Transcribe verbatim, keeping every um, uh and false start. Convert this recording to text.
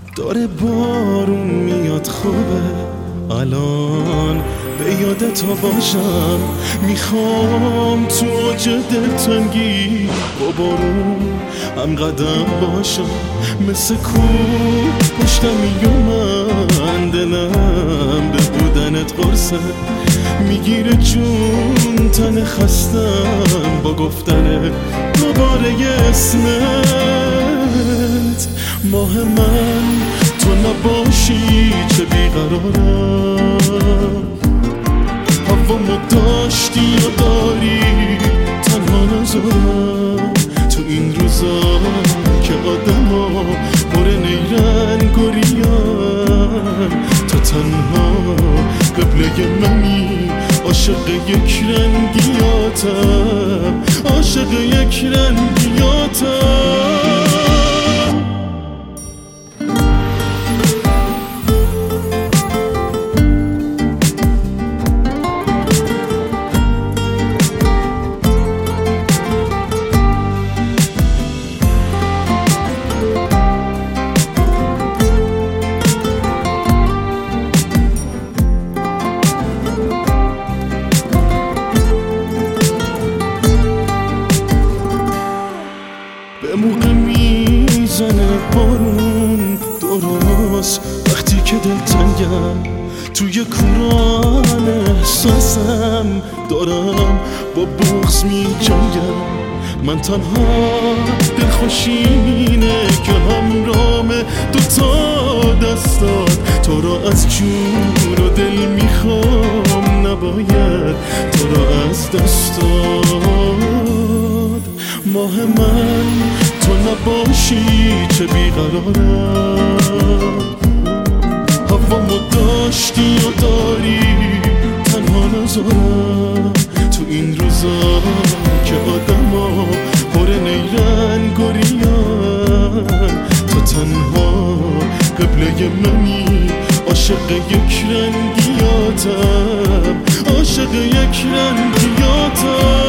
داره بارون میاد خوبه الان به یادت باشم. میخوام تو اوج دلتنگی با بارون هم قدم باشم، مثل کوه پشتم میومن دلم به بودنت قرصه میگیره جون تن خستم با گفتن دوباره اسمت. ماه من تو نباشی چه بیقرارم، هوامو داشتی یا داری تنها نذارم تو این روزا که آدما پر نیرنگ و ریان. تو تنها قبله منی، عاشق یک رنگیاتم، عاشق یک رنگیاتم. به موقع میزنه بارون درست وقتی که دلتنگم، توی کوران احساسم دارم با بغض میجنگم. من تنها دلخوشینه که همرام دوتا دستات تو را از جون و دل میخوام، نباید تو را از دست داد. ماه من تو نباشی چه بیقرارم، هوامو داشتی یا داری تنها نذارم تو این روزا که آدما پر نیرنگ و ریان. تو تنها قبله منی، عاشق یک رنگیاتم، عاشق یک رنگیاتم.